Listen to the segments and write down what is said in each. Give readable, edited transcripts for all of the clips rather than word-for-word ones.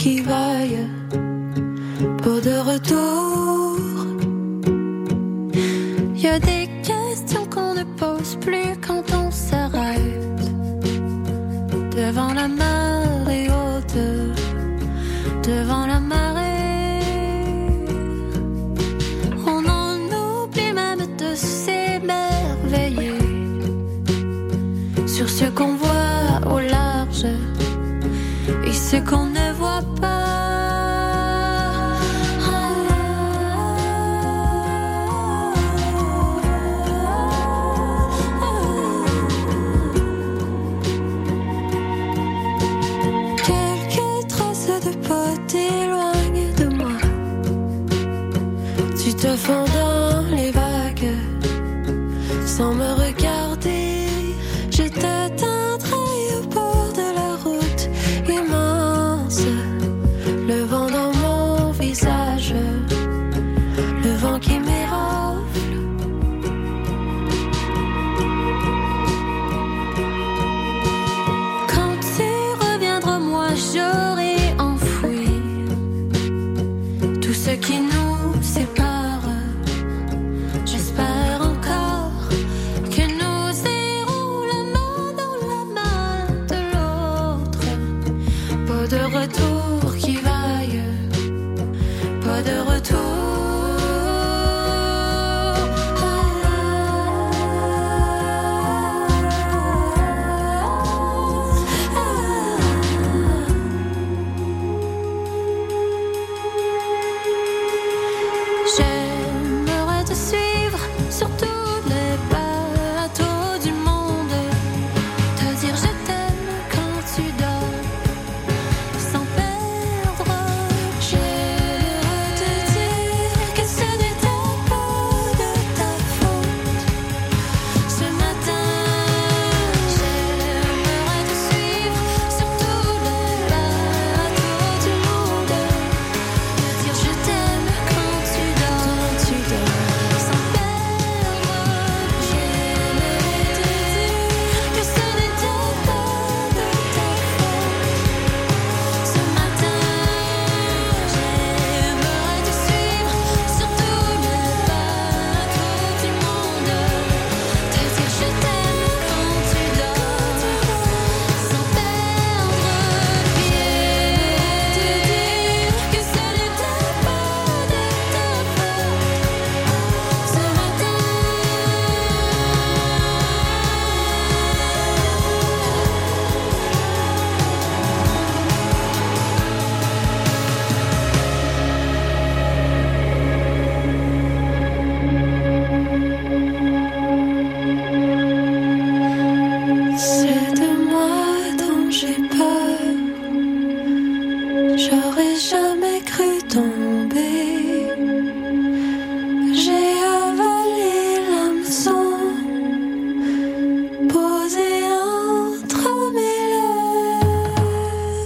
qui vaille, pas de retour. Y a des questions qu'on ne pose plus quand on s'arrête devant la marée haute, devant la marée. On en oublie même de s'émerveiller sur ce qu'on voit au large et ce qu'on ne voit pas. Quelques traces de pas t'éloignent de moi. Tu te fonds dans les vagues sans me regarder. Je t'atteindrai au bord de la route immense. Le vent dans mon visage, le vent qui m'érafle. Quand tu reviendras, moi j'aurai enfoui tout ce qui nous sépare. J'espère encore que nous irons la main dans la main de l'autre. Pas de retour qui vaille, pas de retour. J'aimerais te suivre sur tous les bateaux du monde, te dire je t'aime quand tu dors, sans perdre. J'aimerais te dire que ce n'était pas de ta faute. Ce matin, j'aimerais te suivre sur tous les bateaux du monde, te dire je t'aime quand tu dors, sans perdre. J'aimerais te dire que ce n'était pas de ta faute. Ce matin, j'aimerais te suivre sur tous les bateaux du monde, te dire je t'aime quand tu dors, sans perdre pied. Te dire que ce n'était pas de ta faute. Ce matin, c'est de moi dont j'ai peur. J'aurais jamais cru tomber. J'ai avalé l'hameçon posé entre mes lèvres.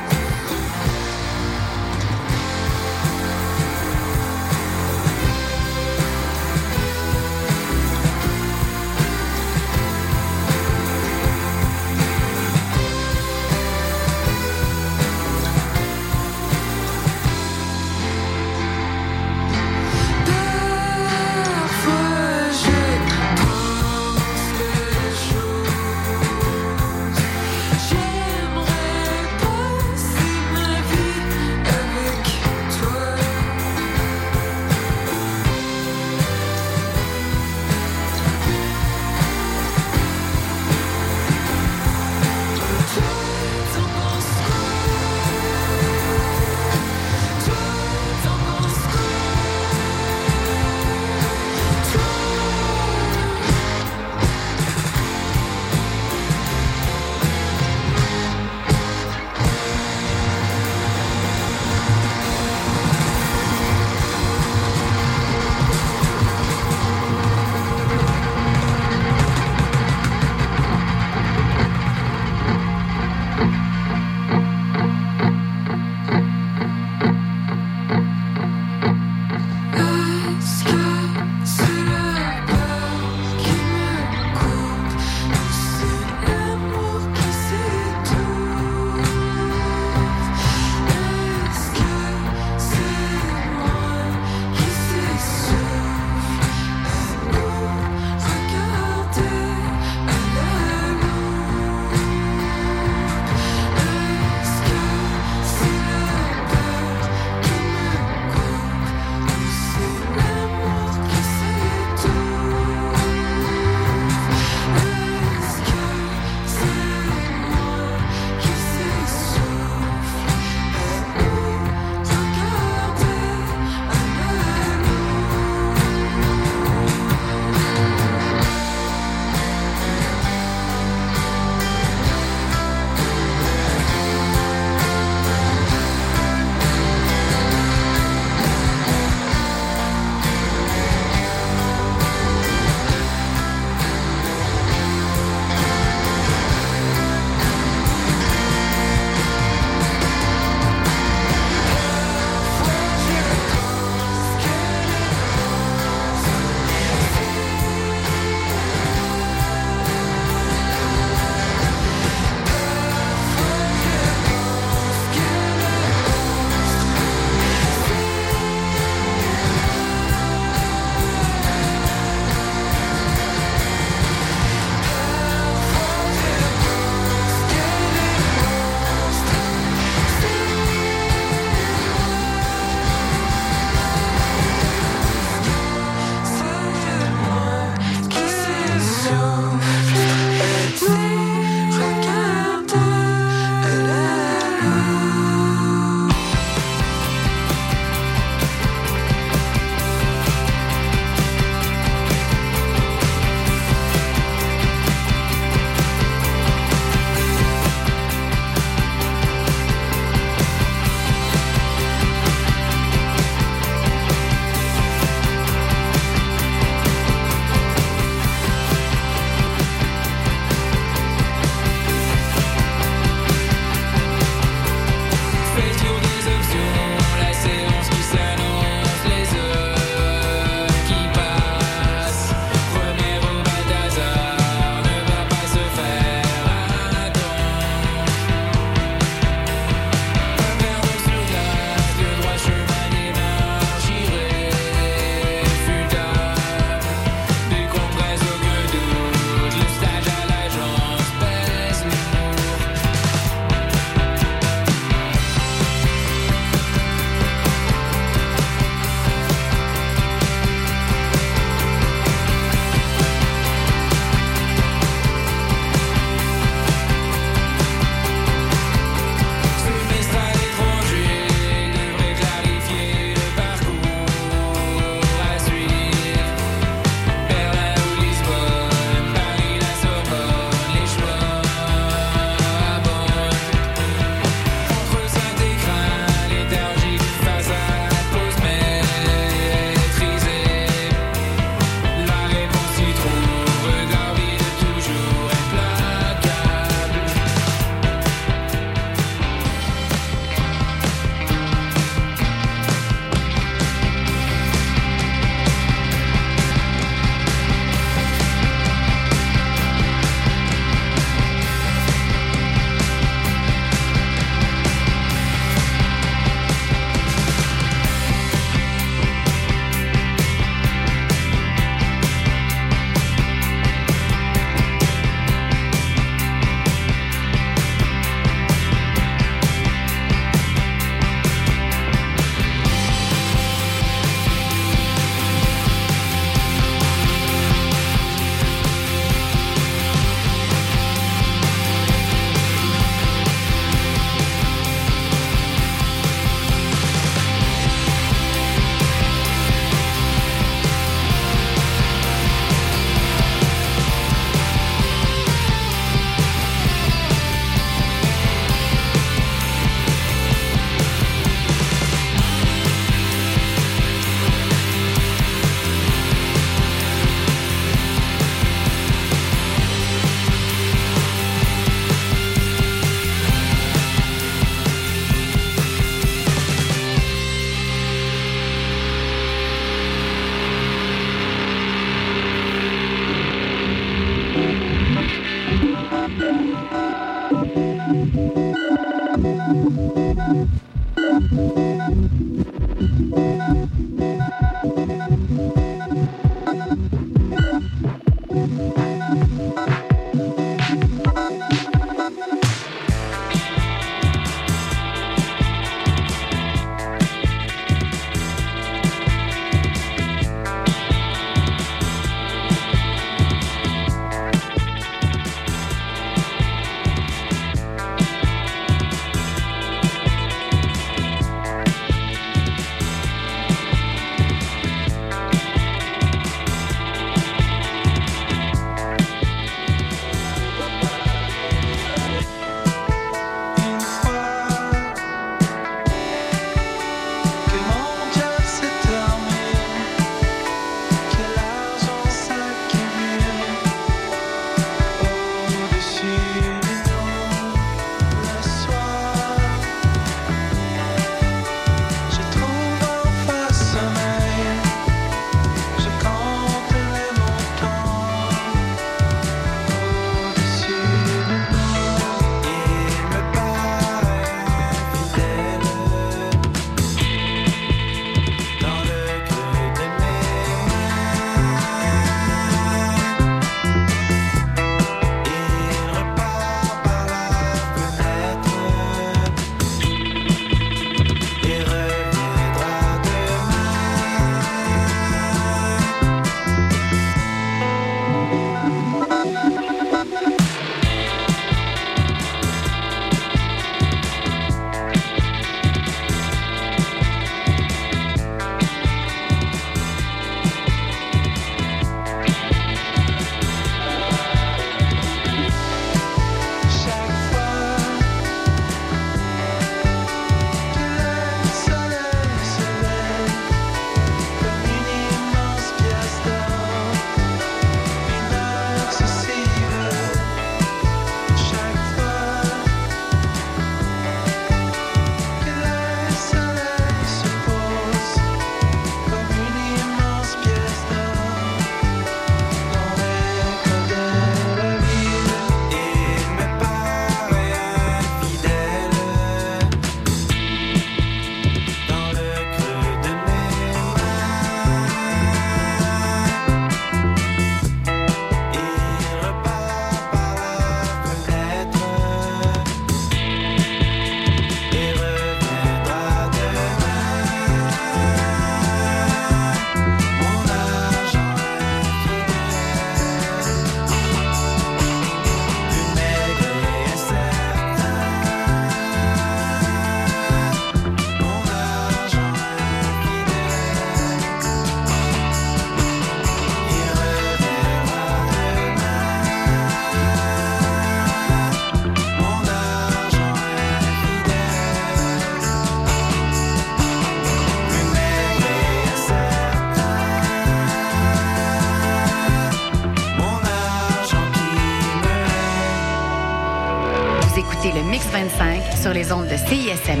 écoutez le Mix 25 sur les ondes de CISM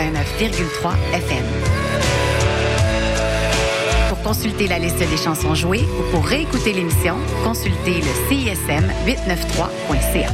89,3 FM. Pour consulter la liste des chansons jouées ou pour réécouter l'émission, consultez le CISM893.ca.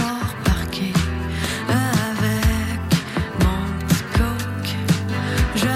Avec mon petit coke, je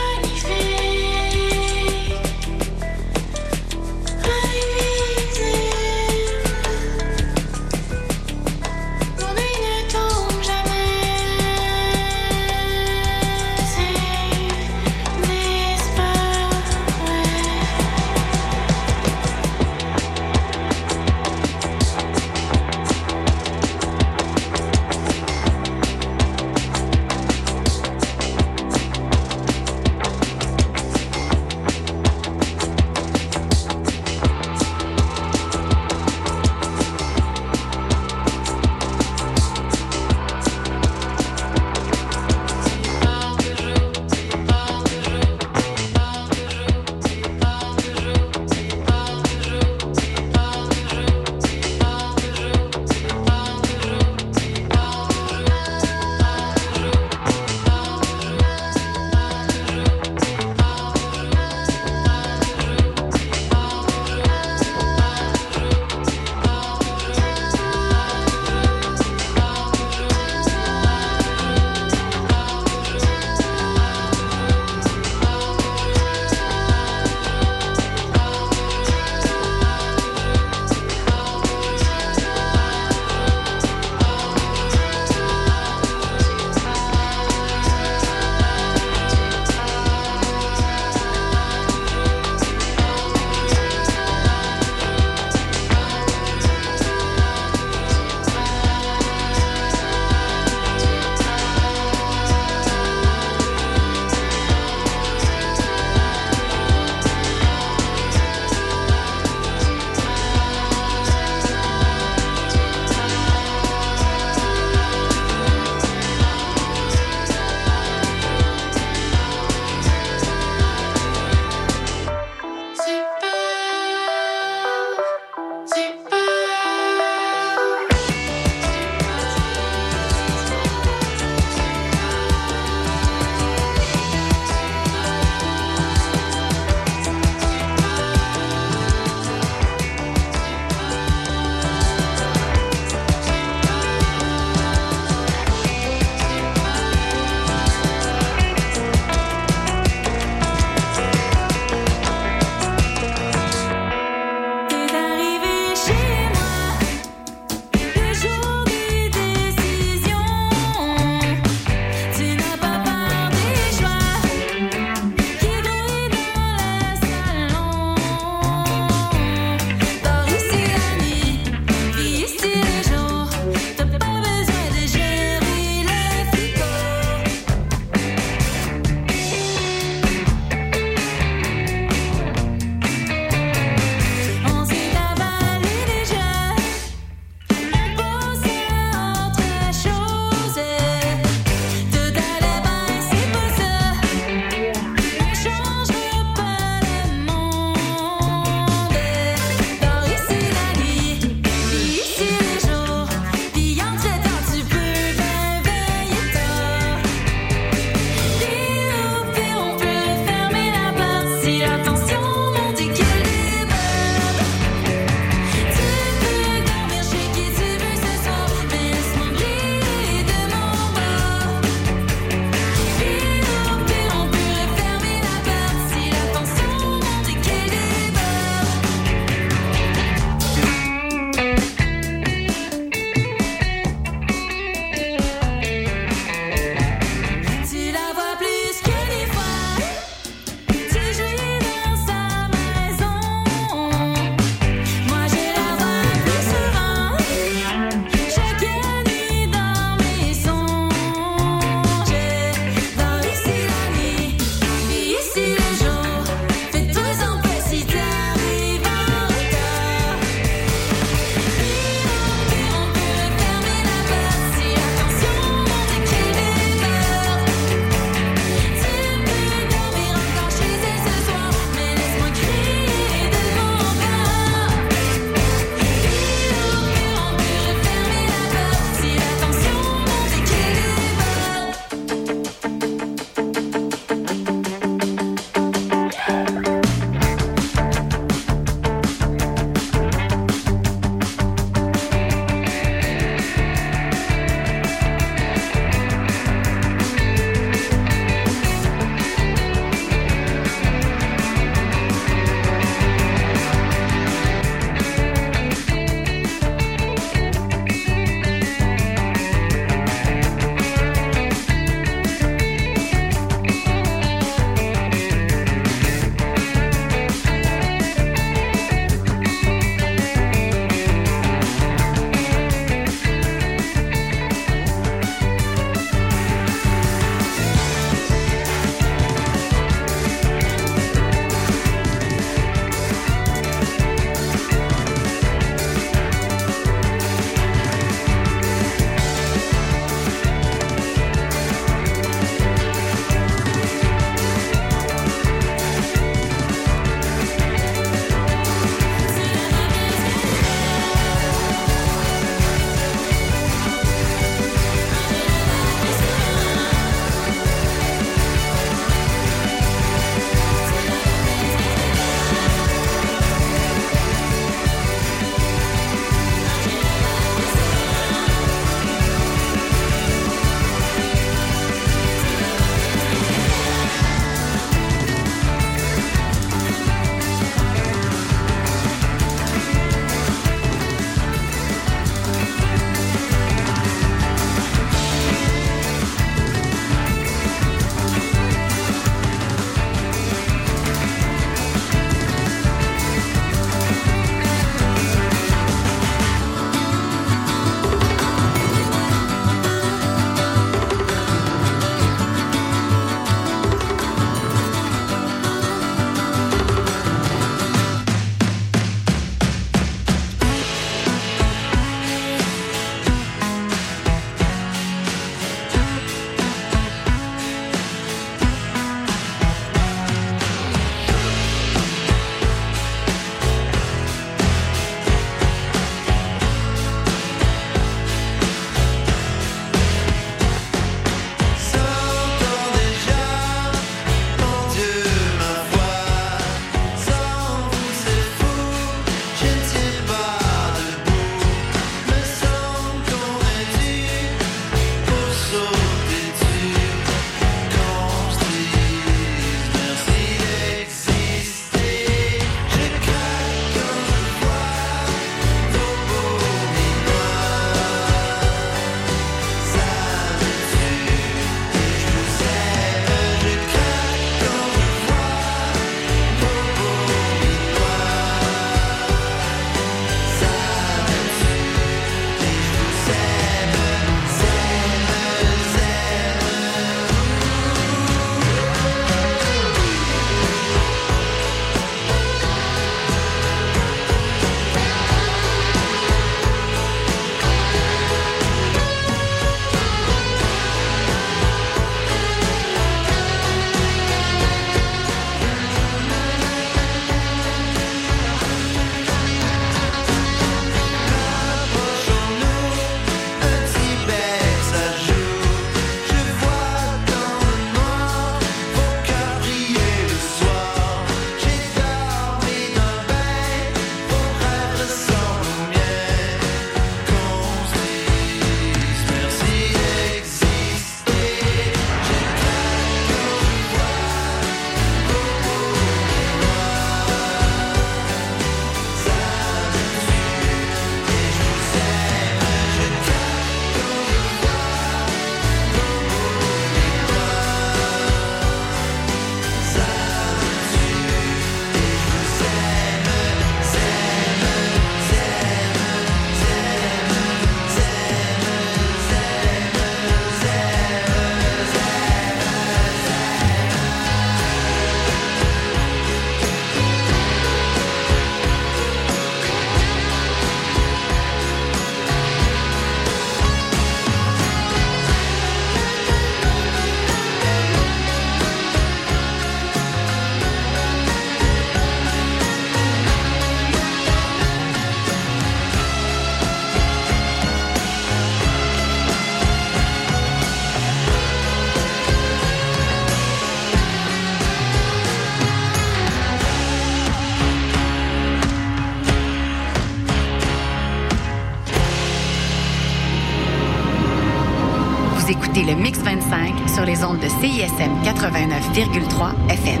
Vous écoutez le Mix 25 sur les ondes de CISM 89,3 FM.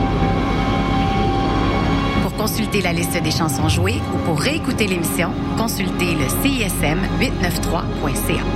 Pour consulter la liste des chansons jouées ou pour réécouter l'émission, consultez le CISM893.ca.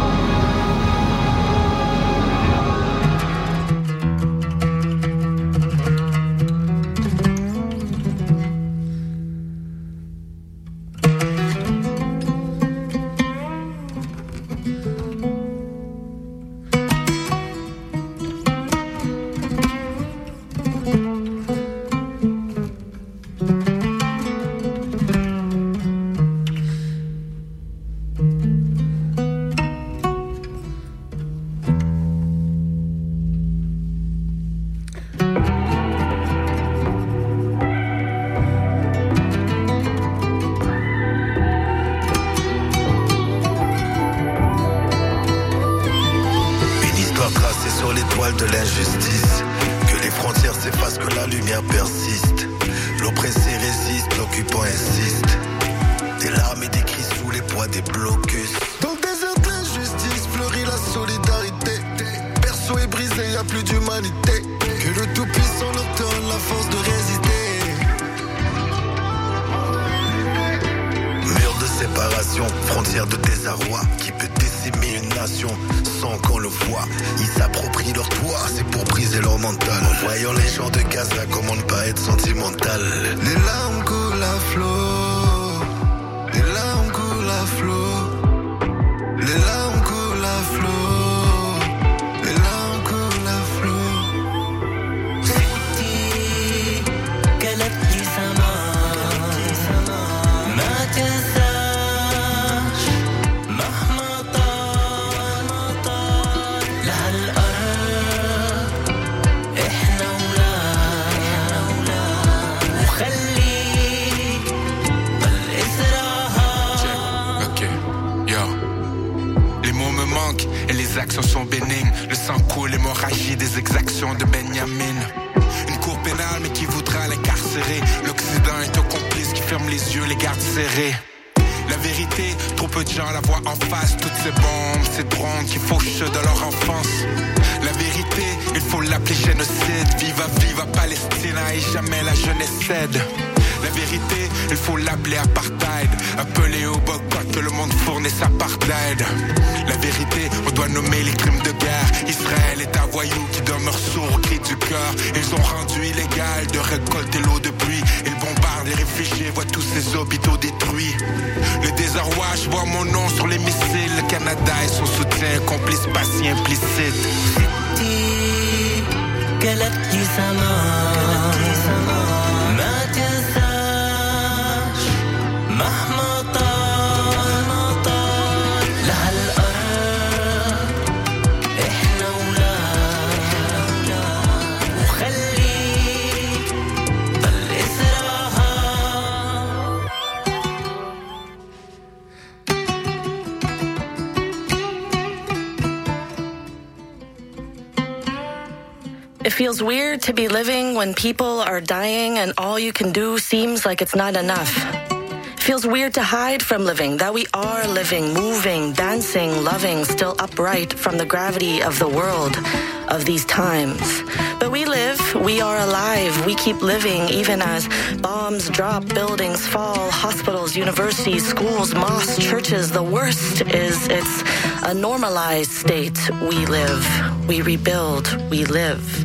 It feels weird to be living when people are dying and all you can do seems like it's not enough. It feels weird to hide from living, that we are living, moving, dancing, loving, still upright from the gravity of the world of these times. But we live, we are alive, we keep living even as bombs drop, buildings fall, hospitals, universities, schools, mosques, churches. The worst is it's a normalized state. We live, we rebuild, we live.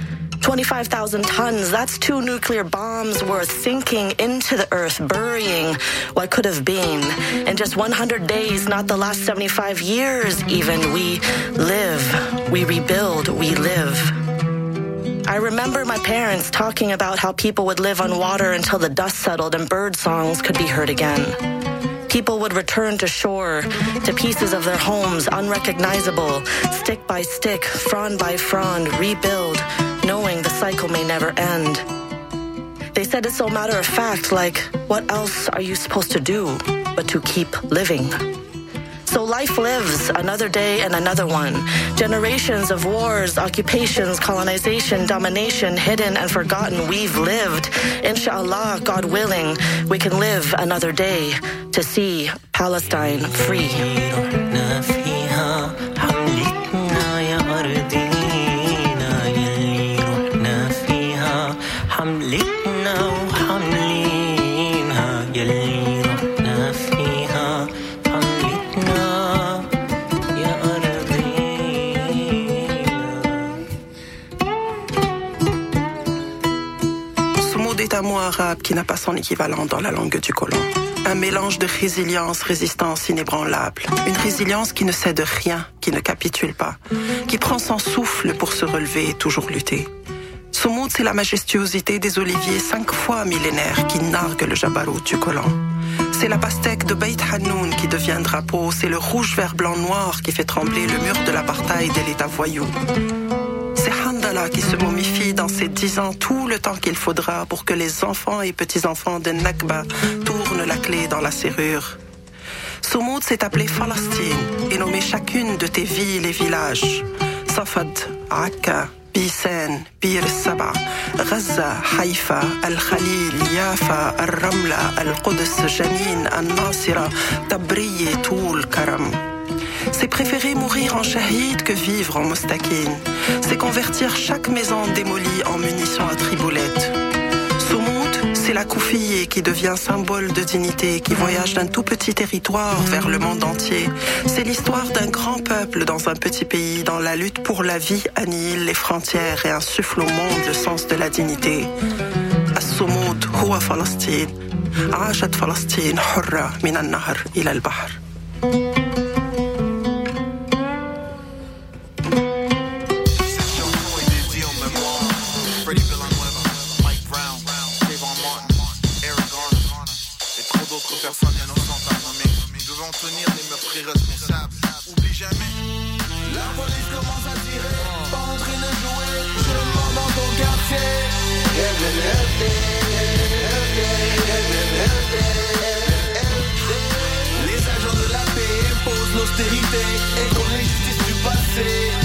25,000 tons, that's 2 nuclear bombs worth sinking into the earth, burying what could have been. In just 100 days, not the last 75 years even, we live, we rebuild, we live. I remember my parents talking about how people would live on water until the dust settled and bird songs could be heard again. People would return to shore, to pieces of their homes, unrecognizable, stick by stick, frond by frond, rebuild, knowing the cycle may never end. They said it so matter of fact, like, what else are you supposed to do but to keep living? So life lives, another day and another one. Generations of wars, occupations, colonization, domination, hidden and forgotten. We've lived. Inshallah, God willing, we can live another day to see Palestine free. arabe qui n'a pas son équivalent dans la langue du colon. Un mélange de résilience inébranlable. Une résilience qui ne cède rien, qui ne capitule pas, qui prend son souffle pour se relever et toujours lutter. Soumoud, c'est la majestuosité des oliviers 5 fois millénaires qui narguent le jabarout du colon. C'est la pastèque de Beit Hannoun qui devient drapeau. C'est le rouge, vert, blanc, noir qui fait trembler le mur de l'apartheid et l'État voyou. C'est Handala qui se momifie dans ses 10 ans tout le temps qu'il faudra pour que les enfants et petits-enfants de Nakba tournent la clé dans la serrure. Soumoud s'est appelé Palestine et nommé chacune de tes villes et villages. Safad, Akka, بيسان بير السبع غزة حيفا الخليل يافا الرملة القدس جنين الناصرة تبرية طول كرم. C'est préférer mourir en shahid que vivre en moustakine. C'est convertir chaque maison démolie en munitions à triboulettes. Soumoud, c'est la koufiyé qui devient symbole de dignité, qui voyage d'un tout petit territoire vers le monde entier. C'est l'histoire d'un grand peuple dans un petit pays, dans la lutte pour la vie annihile les frontières et insuffle au monde le sens de la dignité. As-Soumoud huwa Falastin. عاشت فلسطين حرة من النهر إلى البحر. Personne innocente à nommer. Nous devons tenir les meurtriers responsables. Oublie jamais. La police commence à tirer. Pas en train de jouer. Je mens dans ton quartier. Les agents de la paix imposent l'austérité et qu'on l'injustice du passé.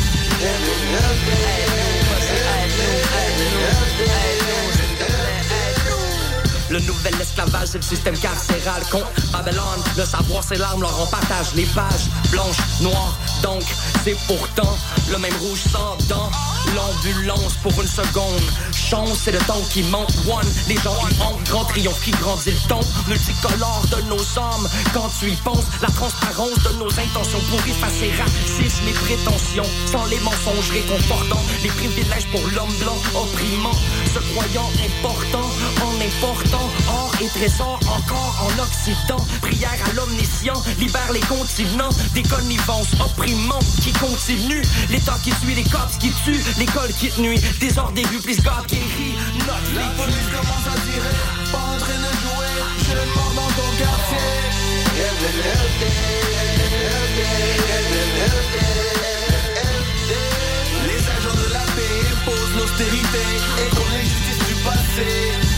Le nouvel esclavage, c'est le système carcéral contre Babylone. Le savoir, c'est l'arme, leur on partage les pages blanches, noires. Donc, c'est pourtant le même rouge sans dents. L'ambulance pour une seconde. Chance, c'est le temps qui monte. One, les gens qui honte. Grand triomphe qui grandit le ton multicolore de nos hommes. Quand tu y penses, la transparence de nos intentions pour effacer racisme et prétentions. Sans les mensonges réconfortants, les privilèges pour l'homme blanc opprimant. Se croyant important en important. Or et trésor encore en Occident. Prière à l'omniscient, libère les continents. Des connivences opprimantes qui continuent. L'État qui suit les cops qui tuent. L'école qui te nuit. Désordre des rues, please God guérit notre vécu. La police commence à tirer. Pas en train de jouer. Je mens dans ton quartier. Les agents de la paix imposent l'austérité et qu'on l'injustice du passé.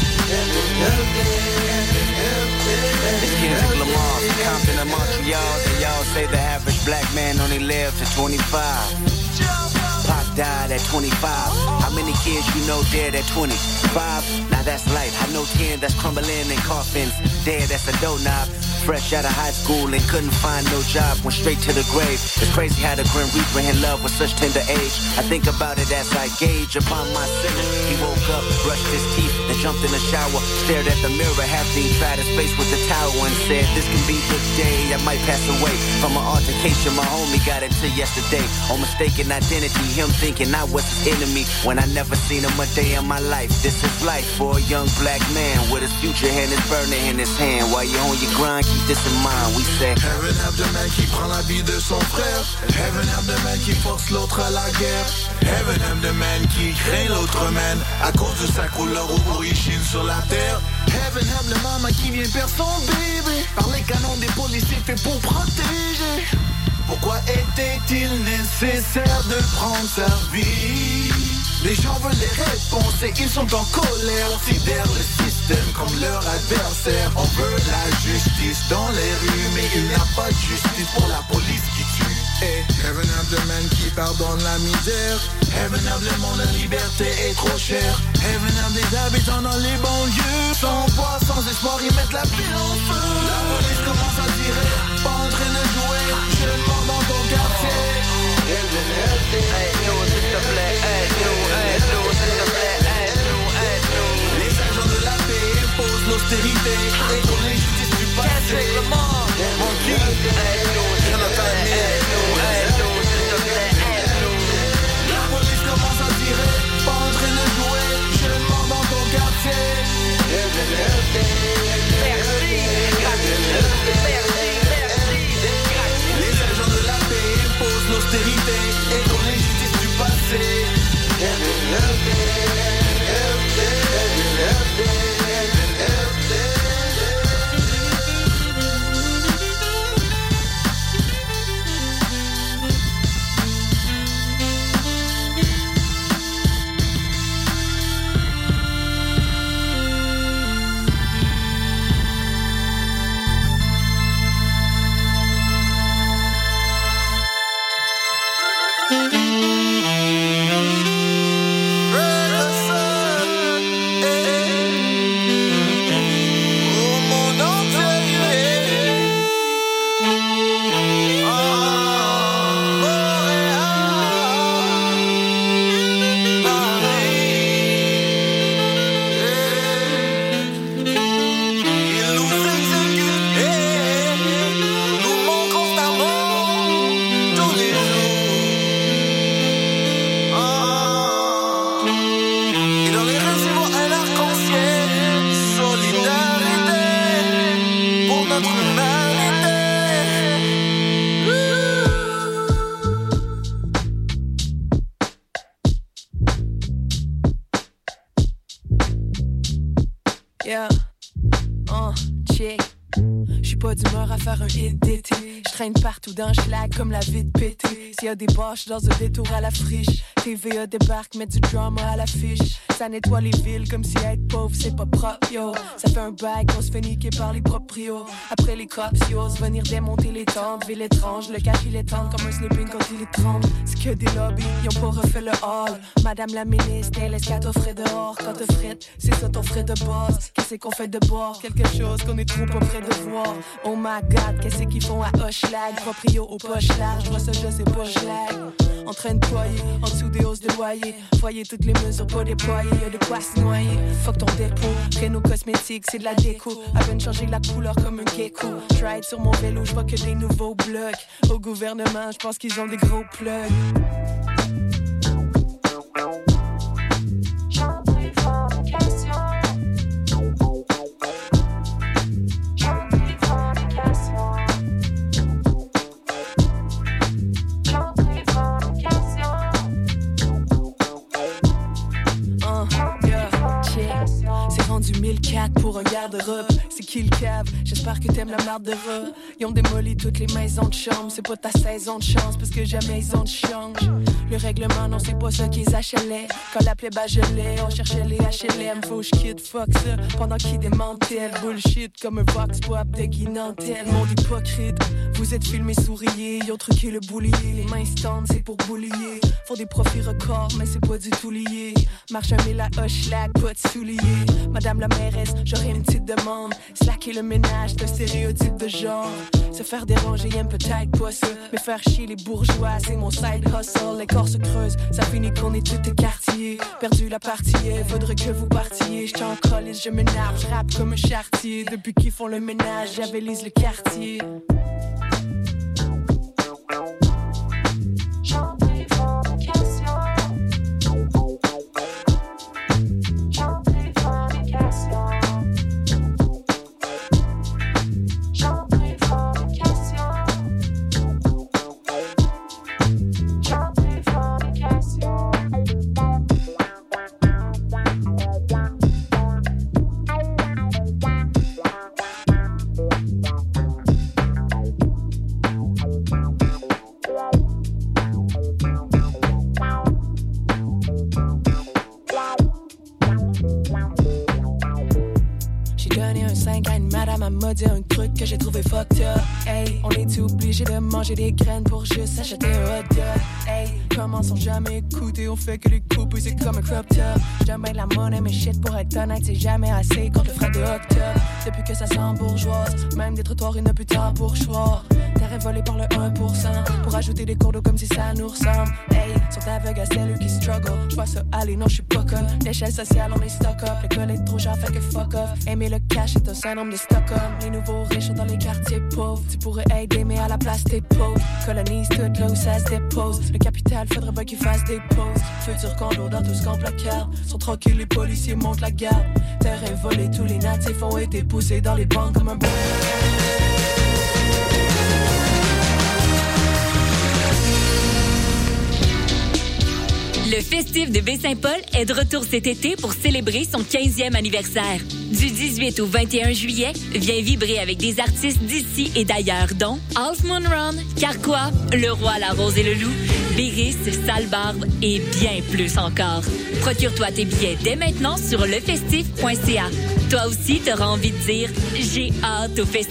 It's Kendrick Lamar from Compton and Montreal. They all say the average black man only lives to 25. Pac died at 25. How many kids you know dead at 25? Now that's life. I know 10 that's crumbling in coffins. Dead as a doorknob. Fresh out of high school and couldn't find no job. Went straight to the grave. It's crazy how the Grim Reaper in love with such tender age. I think about it as I gauge upon my sinner. He woke up, brushed his teeth, then jumped in the shower. Stared at the mirror, half he tried his face with the towel and said, this can be the day I might pass away. From an altercation my homie got into yesterday. On mistaken identity, him thinking I was his enemy when I never seen him a day in my life. This is life for a young black man with his future and his burner in his hand. While you on your grind, keep this in mind, we say Heaven have the man qui prend la vie de son frère. Heaven have the man qui force l'autre à la guerre. Heaven have the man qui craint l'autre man à cause de sa couleur ou origine sur la terre. Heaven have le maman qui vient perdre son bébé par les canons des policiers faits pour protéger. Pourquoi était-il nécessaire de prendre sa vie? Les gens veulent les réponses et ils sont en colère. Considèrent le système comme leur adversaire. On veut la justice dans les rues, mais il n'y a pas de justice pour la police qui tue. Hey, Heaven have the man qui pardonne la misère. Heaven have le monde, la liberté est trop chère. Heaven have des habitants dans les banlieues. Sans voix, sans espoir, ils mettent la ville en feu. La police commence à tirer, pas en train de jouer. Je mens dans ton quartier. Heaven have the les agents de la paix imposent l'austérité et qu'on l'injustice du passé. La police commence à tirer, pas en train de jouer. Je mens dans ton quartier. postérité et contre l'injustice du passé. Partout dans schlag comme la vie de pété. S'il y a des bâches dans un détour à la friche, TVA débarque, met du drama à l'affiche. Ça nettoie les villes comme si être pauvre c'est pas propre, yo. Ça fait un bail qu'on se fait niquer par les proprios. Après les cops, ils osent venir démonter les tentes. Ville étrange, le cash il est tendre comme un sleeping quand il est tremble. C'est que des lobbies, ils ont pas refait le hall. Madame la ministre, elle est ce qu'elle t'offrait dehors. Quand te frites, c'est ça ton frais de base. Qu'est-ce qu'on fait de bord? Quelque chose qu'on est trop pas près de voir. Oh my god, qu'est-ce qu'ils font à Hochelag? Proprio aux poches larges, je vois ça, je sais pas, je lag. En train de ployer, en dessous des hausses de loyer. Voyez toutes les mesures pas déployées, y'a de quoi se noyer. Fuck ton dépôt, Renault cosmétique, c'est de la déco. À peine changer la couleur comme un gecko. Je ride sur mon vélo, je vois que des nouveaux blocs. Au gouvernement, je pense qu'ils ont des gros plugs. Du 1004 pour un garde-robe, c'est qui le cave? J'espère que t'aimes la merde de rat. Ils ont démoli toutes les maisons de chambre. C'est pas ta saison de chance parce que jamais ils ont de change. Le règlement, non, c'est pas ça qu'ils achalaient. Quand la plaie gelait, on cherchait les HLM. Faut que je quitte, fuck ça, pendant qu'ils démantèlent. Bullshit comme un vox pop de guinantelle. Monde hypocrite, vous êtes filmés souriez. Ils ont truqué le boulier, les mains stand, c'est pour boulier. Font des profits records, mais c'est pas du tout lié. Marche un mille à Hochelag, pas de souliers. Madame la mairesse, j'aurais une petite demande. Slacker le ménage d'un stéréotype de genre. Se faire déranger, aime peut-être pas ça. Mais faire chier les bourgeois, c'est mon side hustle. Les corps se creusent, ça finit qu'on est tout écartier. Perdu la partie, faudrait que vous partiez. J't'en colise, je m'énerve, j'rappe comme un chartier. Depuis qu'ils font le ménage, j'avalise le quartier. M'a dit un truc que j'ai trouvé fucked up. Hey, on est obligé de manger des graines pour juste acheter un hot dog. Hey, comment sans jamais écouter, on fait que les coupes, c'est comme un crop top. J'aime bien la monnaie, mais shit, pour être honnête, c'est jamais assez contre le frais de octobre. Depuis que ça sent bourgeoise, même des trottoirs, il n'y a plus tard pour choix. Terre volée par le 1%, pour ajouter des cours d'eau comme si ça nous ressemble. Hey, sont aveugles à celles qui struggle. J'vois ça aller, non, j'suis pas con. L'échelle sociale, on est stock up. L'école est trop cher, fait que fuck off. Aimer le cash est un syndrome de Stockholm. Les nouveaux riches sont dans les quartiers pauvres. Tu pourrais aider, mais à la place t'es pauvre. Colonise tout là où ça se dépose. Le capital, faudrait pas qu'il fasse des pauses. Futur condo dans tout ce qu'on placard. Sont tranquilles, les policiers montent la garde. Terre est volée, tous les natifs ont été poussés dans les banques comme un bon. Le Festif de Baie-Saint-Paul est de retour cet été pour célébrer son 15e anniversaire. Du 18 au 21 juillet, viens vibrer avec des artistes d'ici et d'ailleurs, dont Half Moon Run, Carquois, Le Roi, la Rose et le Loup, Béris, Sale Barbe et bien plus encore. Procure-toi tes billets dès maintenant sur lefestif.ca. Toi aussi, t'auras envie de dire « J'ai hâte au festif ».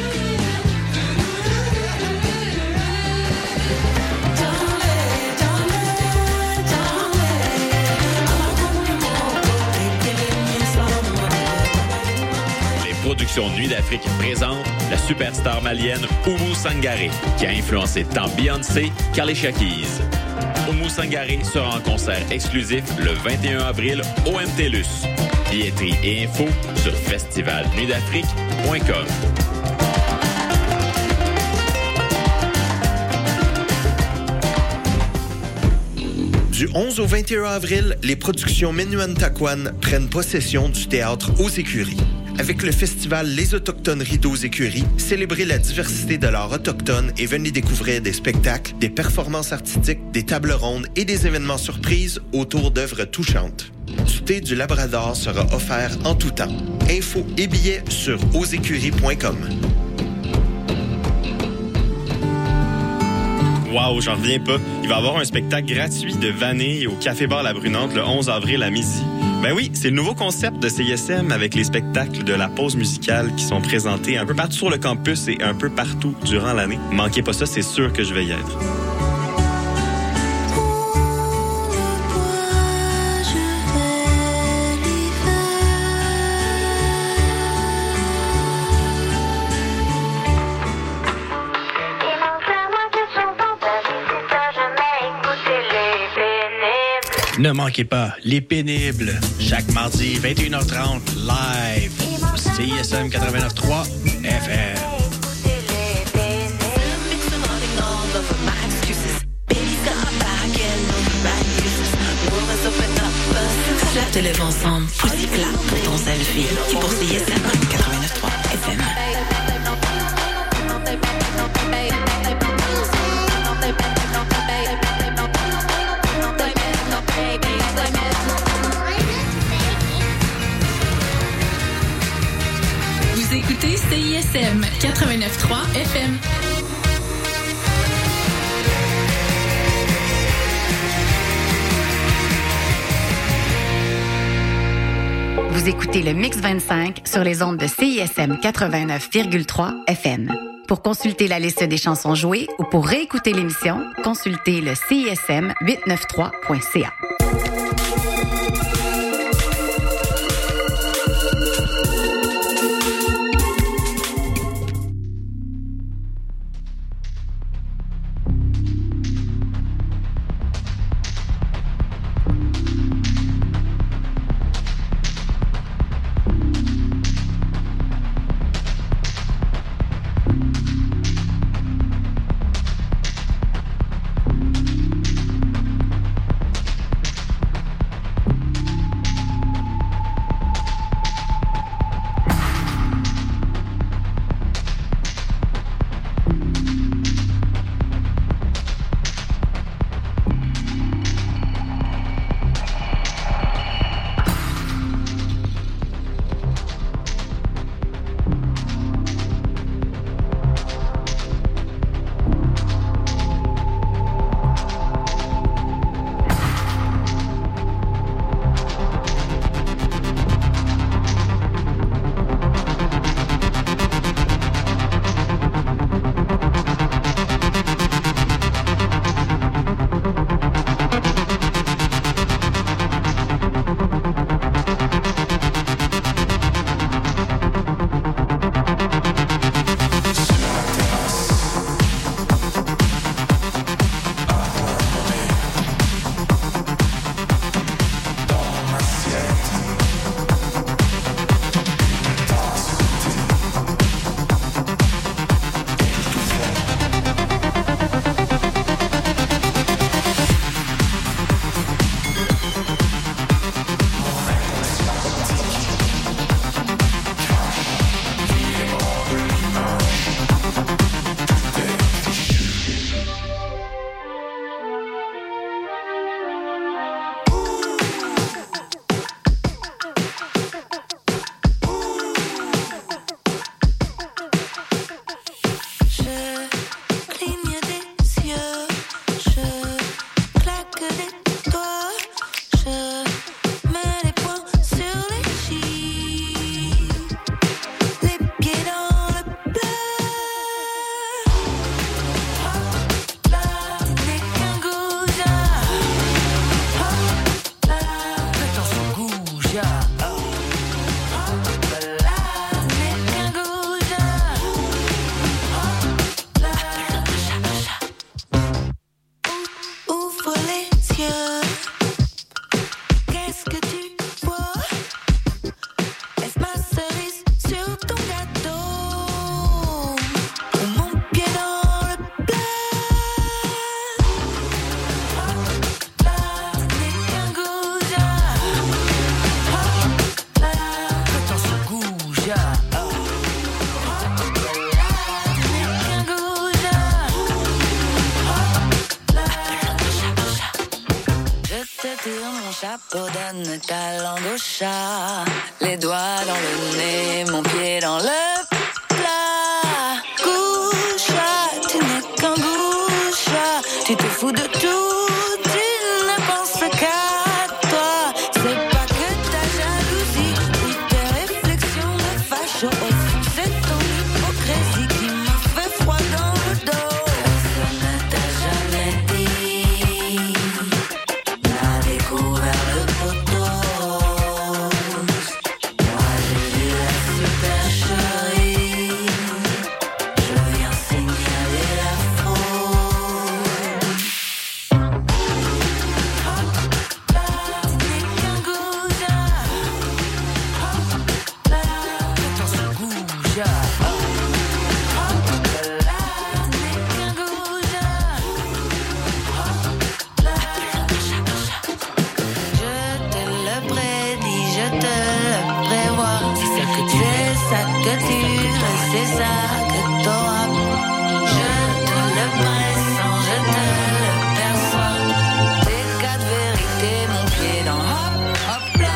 Production Nuit d'Afrique présente la superstar malienne Oumou Sangaré, qui a influencé tant Beyoncé qu'Alicia Keys. Oumou Sangaré sera en concert exclusif le 21 avril au MTLUS. Billetterie et infos sur festivalnuitdafrique.com. Du 11 au 21 avril, les productions Menuan Takwan prennent possession du théâtre aux Écuries. Avec le festival Les Autochtoneries d'aux Écuries, célébrez la diversité de l'art autochtone et venez découvrir des spectacles, des performances artistiques, des tables rondes et des événements surprises autour d'œuvres touchantes. Du thé du Labrador sera offert en tout temps. Infos et billets sur ausécuries.com. Wow, j'en reviens pas. Il va y avoir un spectacle gratuit de Vanille au Café Bar La Brunante le 11 avril à midi. Ben oui, c'est le nouveau concept de CISM avec les spectacles de la pause musicale qui sont présentés un peu partout sur le campus et un peu partout durant l'année. Manquez pas ça, c'est sûr que je vais y être. Ne manquez pas Les Pénibles, chaque mardi 21h30 live, CISM 89.3 FM. Clap te lève ensemble, aussi clap pour ton selfie et pour CISM 89.3 FM. Vous écoutez CISM 89.3 FM. Vous écoutez le Mix 25 sur les ondes de CISM 89,3 FM. Pour consulter la liste des chansons jouées ou pour réécouter l'émission, consultez le CISM893.ca. ouvre les yeux. Qu'est-ce que tu vois? Est-ce ma cerise sur ton gâteau? Ou mon pied dans le plat? Hop là, ce n'est qu'un goujat. Hop là, attention goujat. Mon chapeau, donne ta langue au chat. Les doigts dans le nez, mon pied dans le plat. Goujat, tu n'es qu'un goujat. Tu te fous de tout, tu ne penses qu'à toi. C'est pas que ta jalousie ou tes réflexions me fâchent. Au fond, c'est ton hypocrisie qui me fait froid dans le dos. Personne ne t'a jamais dit. Découvert le poteau. Moi j'ai vu la supercherie. Je viens signaler la fraude. Hop là, tu n'es qu'un goujat. Hop là, attention goujat. Hop là, tu n'es qu'un goujat. Hop là. Je te le prédis, je te le prévois. C'est ça que tu veux, c'est ça que t'auras. Je te le pressens, je te le perçois. Tes quatre vérités, mon pied dans hop, hop là.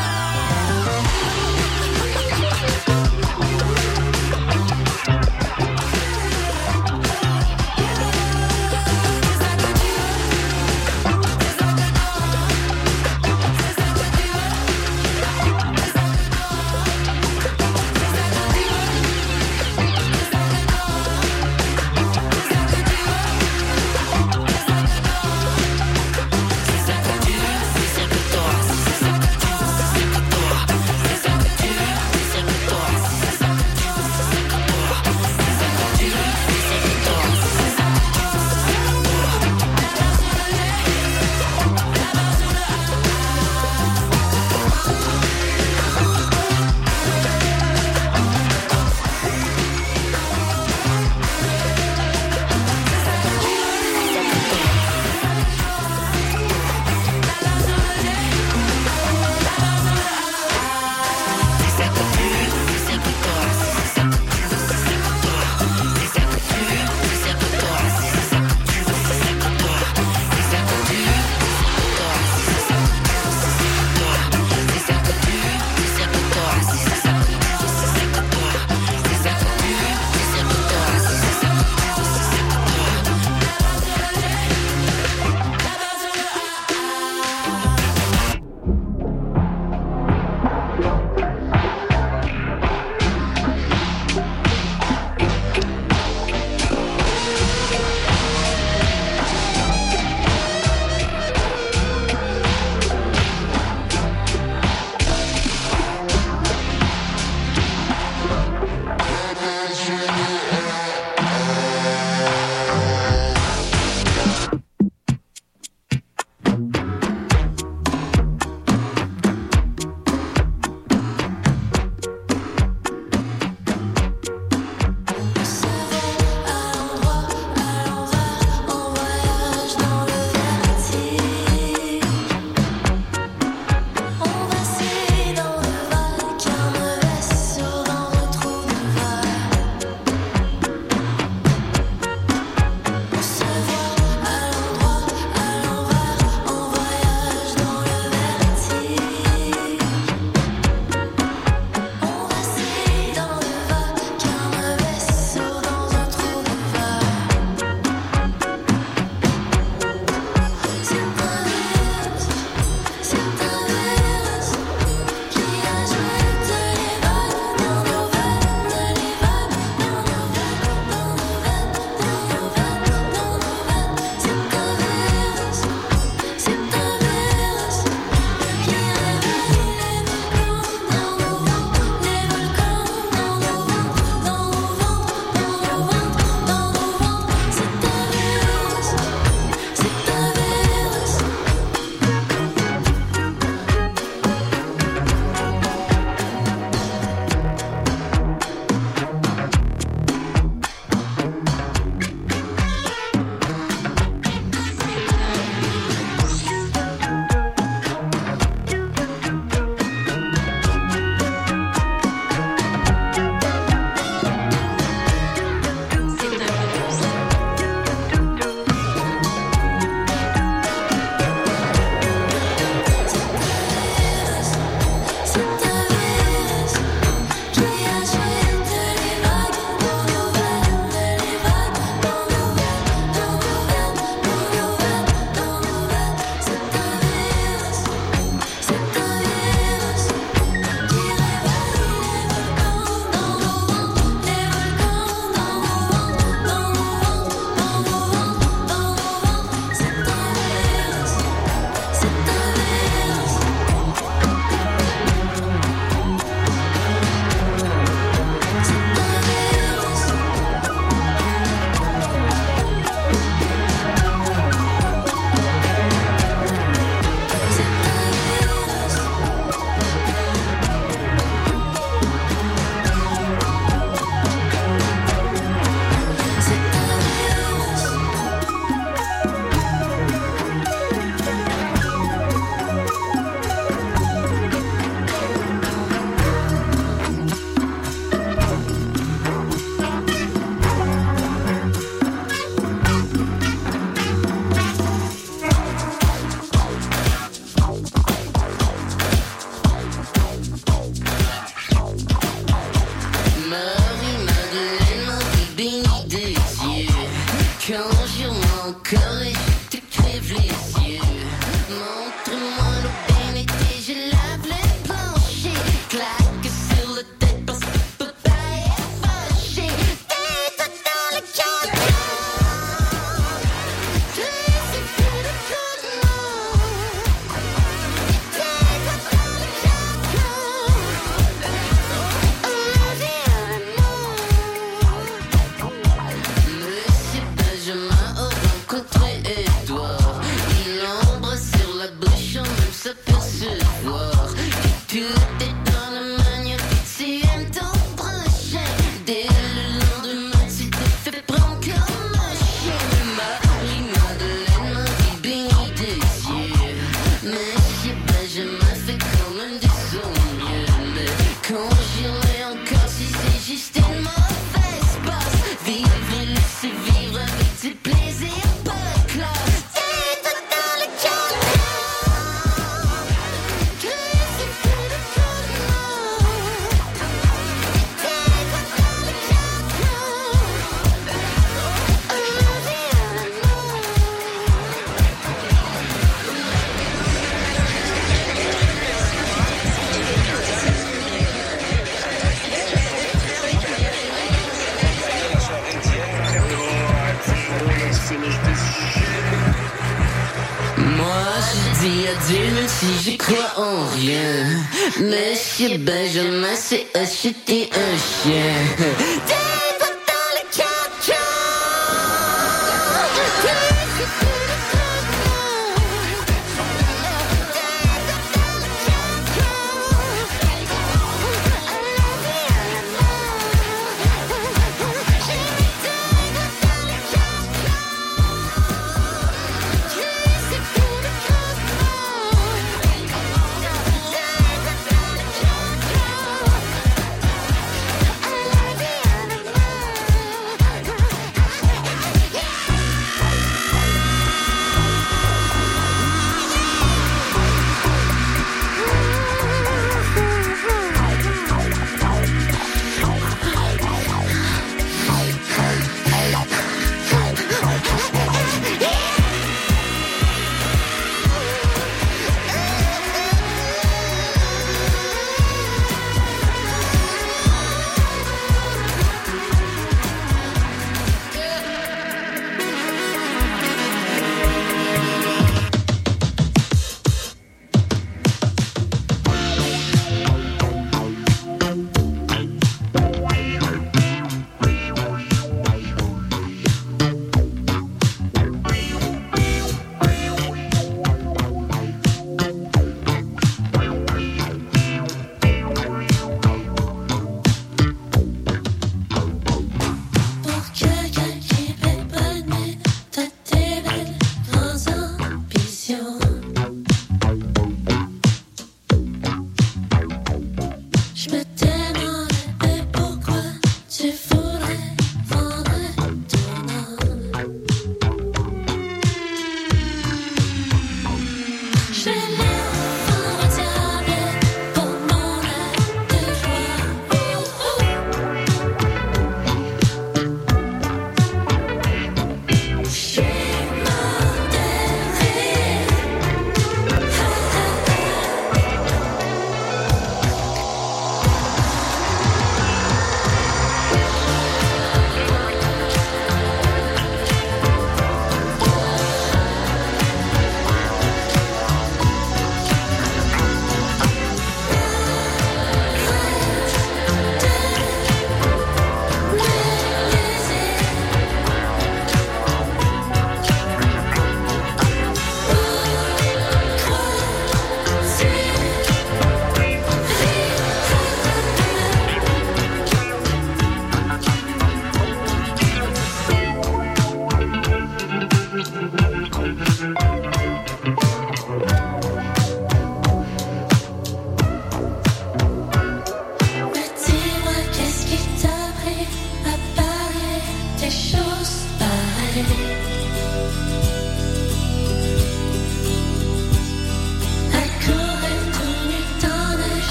Moi je dis adieu même si j'y crois en rien. Monsieur Benjamin s'est acheté un chien.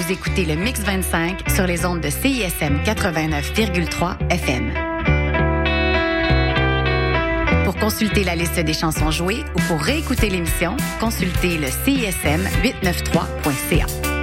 Vous écoutez le Mix 25 sur les ondes de CISM 89,3 FM. Pour consulter la liste des chansons jouées ou pour réécouter l'émission, consultez le CISM893.ca.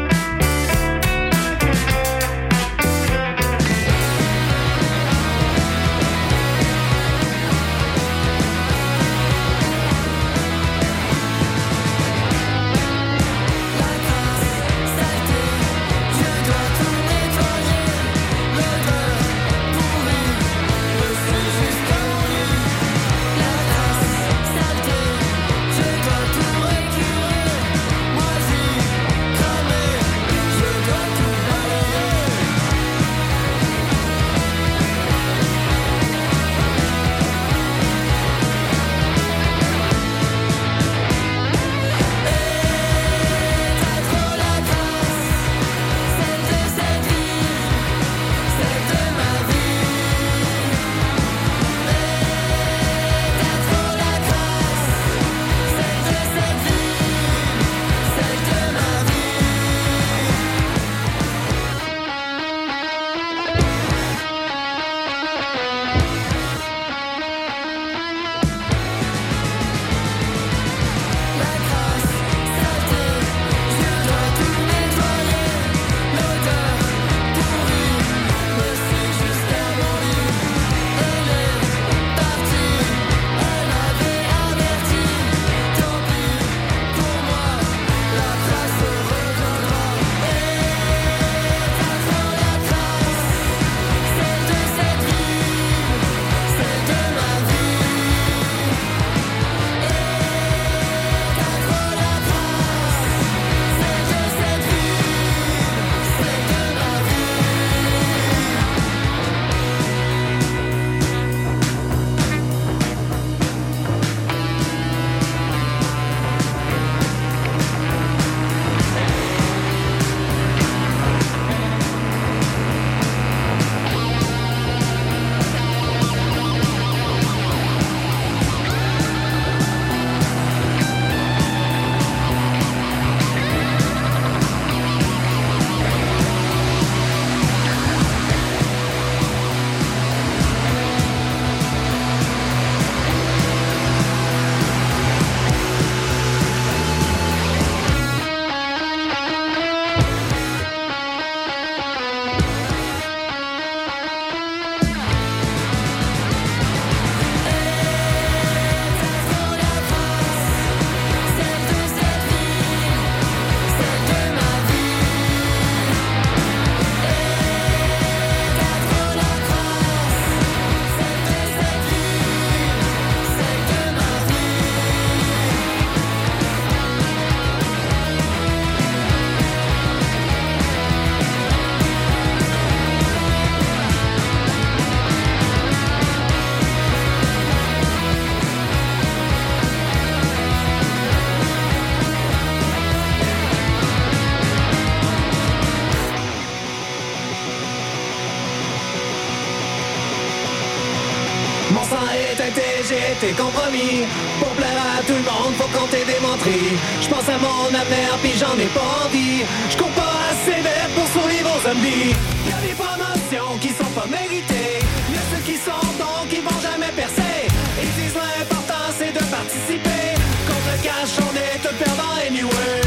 J'ai été compromis. Pour plaire à tout le monde, faut compter des menteries. Je pense à mon avenir, puis j'en ai pas envie. Je cours pas assez vite pour survivre aux zombies. Y'a des promotions qui sont pas méritées. Y'a ceux qui sont bons, qui vont jamais percer. Ils disent l'important c'est de participer. Contre le cash, on est tout perdant anyway.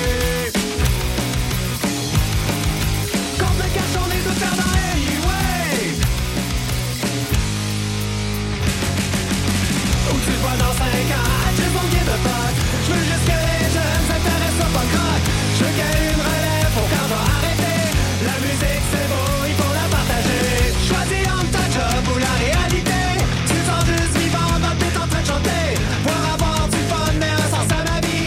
Contre le cash, on est tout perdant anyway. Où tu vas dans 5 ans, I just won't give a fuck. Je veux juste que les jeunes s'intéressent pas croc. Je veux qu'il y ait une relève, faut qu'on va arrêter. La musique c'est beau, il faut la partager. Choisis entre ta job ou la réalité. Tu sens juste vivant, notre tête en train de chanter. Pour avoir du fun, mais un sens à ma vie.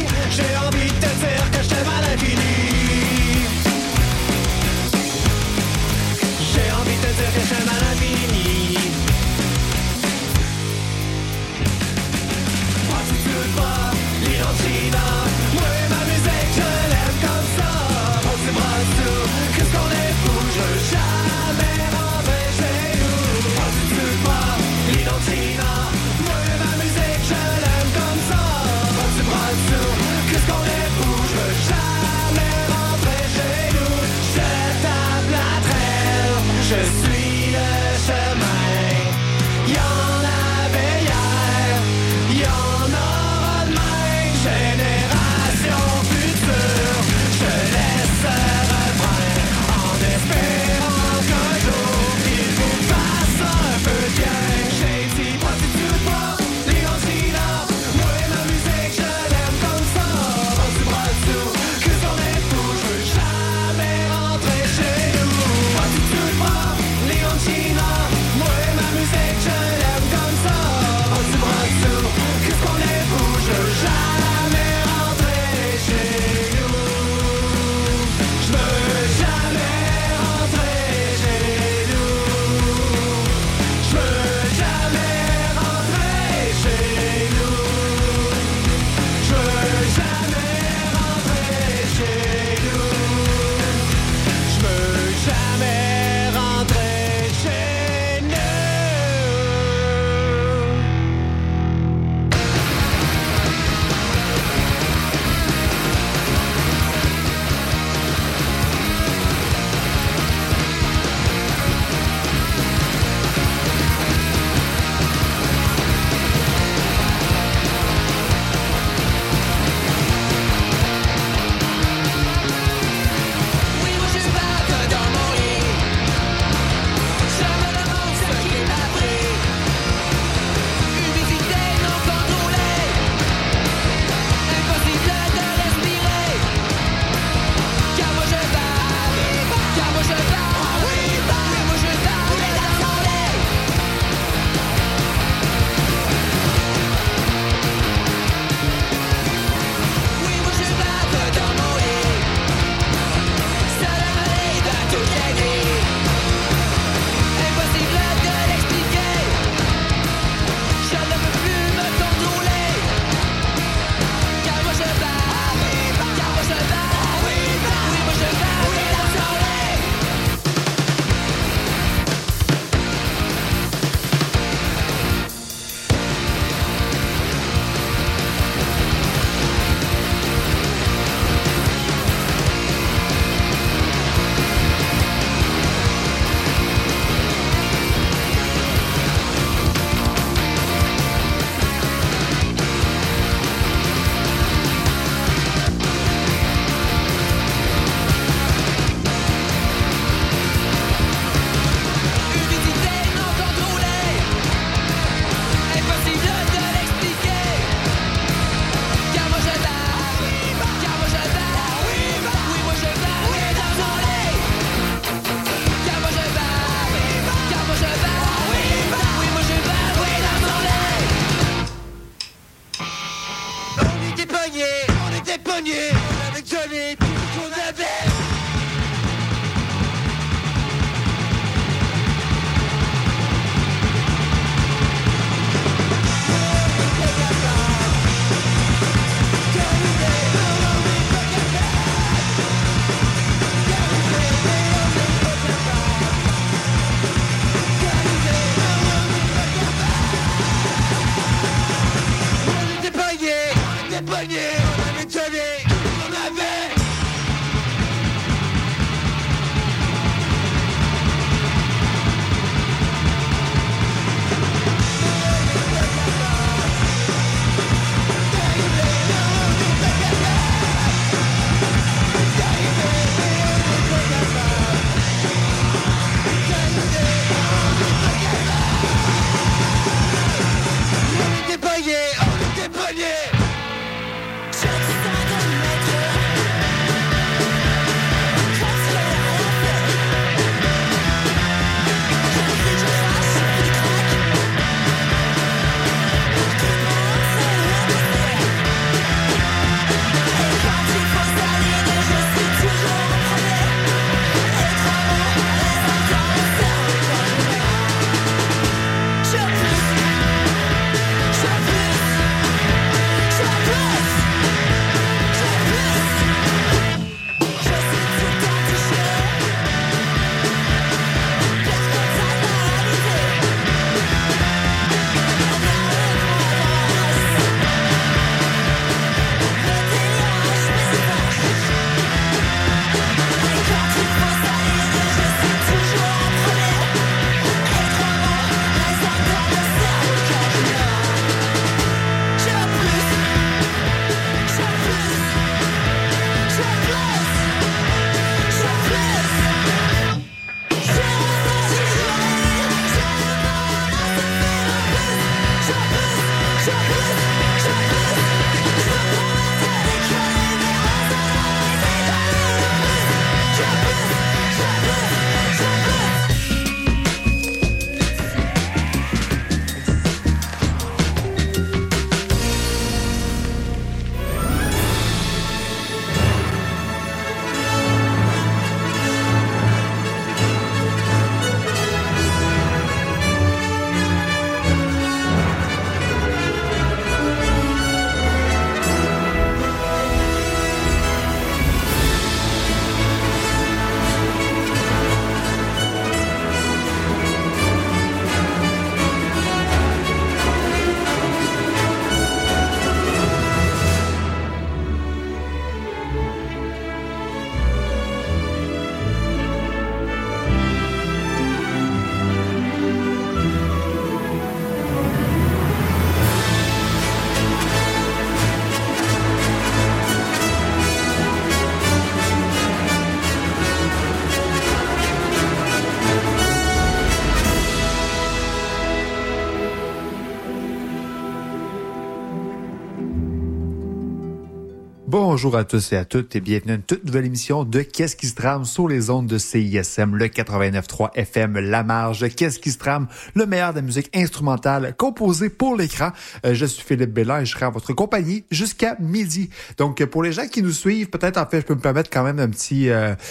Bonjour à tous et à toutes et bienvenue à une toute nouvelle émission de Qu'est-ce qui se trame sur les ondes de CISM, le 89.3 FM La Marge. Qu'est-ce qui se trame, le meilleur de la musique instrumentale composée pour l'écran. Je suis Philippe Bellin et je serai en votre compagnie jusqu'à midi. Donc, pour les gens qui nous suivent, peut-être en fait, je peux me permettre quand même un petit...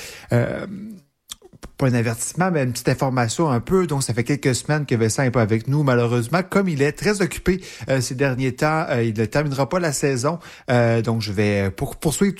pas un avertissement, mais une petite information un peu. Donc, ça fait quelques semaines que Vincent n'est pas avec nous. Malheureusement, comme il est très occupé ces derniers temps, il ne terminera pas la saison. Donc, je vais poursuivre